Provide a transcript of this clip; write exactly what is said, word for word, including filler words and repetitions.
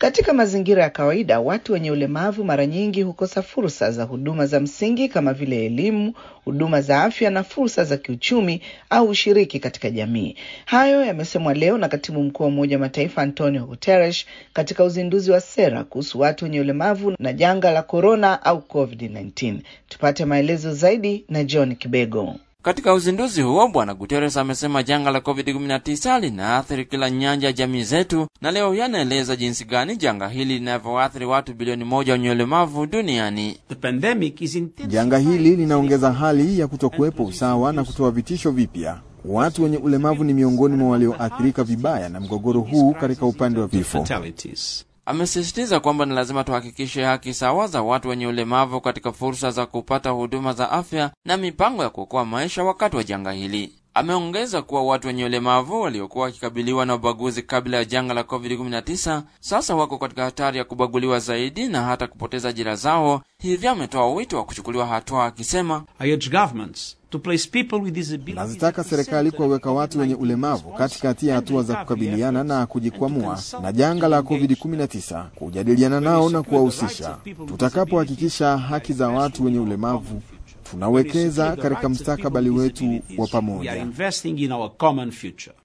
Katika mazingira ya kawaida, watu wenye ulemavu mara nyingi hukosa fursa za huduma za msingi kama vile elimu, huduma za afya na fursa za kiuchumi au ushiriki katika jamii. Hayo yamesemwa leo na Katibu Mkuu wa Umoja wa Mataifa Antonio Guterres katika uzinduzi wa sera kuhusu watu wenye ulemavu na janga la corona au covid kumi na tisa. Tupate maelezo zaidi na John Kibego. Katika uzinduzi huo, Bwana Guterres amesema janga la covid kumi na tisa linaathiri kila nyanja ya jamii zetu, na leo yanaeleza jinsi gani janga hili linavyoathiri watu bilioni moja wenye ulemavu duniani. Janga hili linaongeza hali ya kutokuwepo usawa na kutoa vitisho vipya. Watu wenye ulemavu ni miongoni mwa walioathirika vibaya na mgogoro huu katika upande wa vifo. Amesisitiza kwamba ni lazima tuhakikishe haki sawa za watu wenye ulemavu katika fursa za kupata huduma za afya na mipango ya kuokoa maisha wakati wa janga hili. Ameongeza kuwa watu wenye ulemavu waliokuwa wakikabiliwa na ubaguzi kabla ya janga la covid kumi na tisa sasa wako katika hatari ya kubaguliwa zaidi na hata kupoteza ajira zao. Hivyo ametoa wito wa kuchukuliwa hatua akisema, nazitaka serikali kuwaweka watu wenye ulemavu katikati ya hatua za kukabiliana na kujikwamua na janga la covid kumi na tisa, kujadiliana nao na kuwahusisha. Tutakapohakikisha haki za watu wenye ulemavu, tunawekeza katika mustakabali wetu wa pamoja.